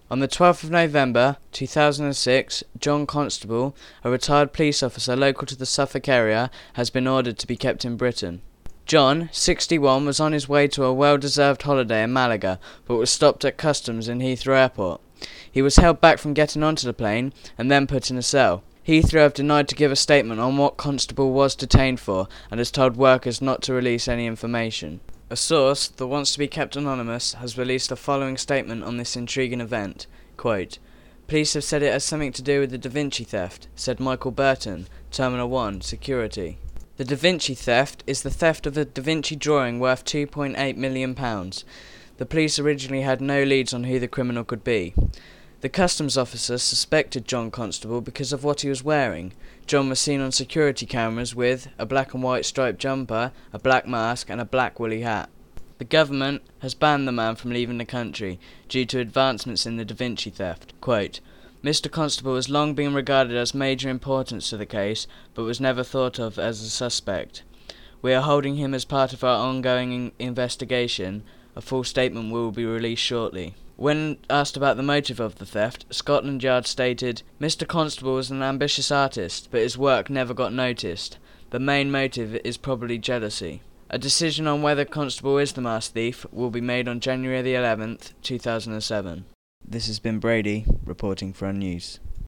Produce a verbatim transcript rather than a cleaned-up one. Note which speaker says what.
Speaker 1: On the twelfth of November two thousand six, John Constable, a retired police officer local to the Suffolk area, has been ordered to be kept in Britain. John, sixty-one, was on his way to a well-deserved holiday in Malaga, but was stopped at customs in Heathrow Airport. He was held back from getting onto the plane and then put in a cell. Heathrow have denied to give a statement on what Constable was detained for and has told workers not to release any information. A source that wants to be kept anonymous has released the following statement on this intriguing event. Quote, "Police have said it has something to do with the Da Vinci theft," said Michael Burton, Terminal one, Security. The Da Vinci theft is the theft of a Da Vinci drawing worth two point eight million pounds. The police originally had no leads on who the criminal could be. The customs officer suspected John Constable because of what he was wearing. John was seen on security cameras with a black and white striped jumper, a black mask and a black woolly hat. The government has banned the man from leaving the country due to advancements in the Da Vinci theft. Quote, "Mister Constable has long been regarded as major importance to the case, but was never thought of as a suspect. We are holding him as part of our ongoing in- investigation. A full statement will be released shortly." When asked about the motive of the theft, Scotland Yard stated, "Mister Constable was an ambitious artist, but his work never got noticed. The main motive is probably jealousy." A decision on whether Constable is the masked thief will be made on January the eleventh, two thousand seven. This has been Brady, reporting for Unnews.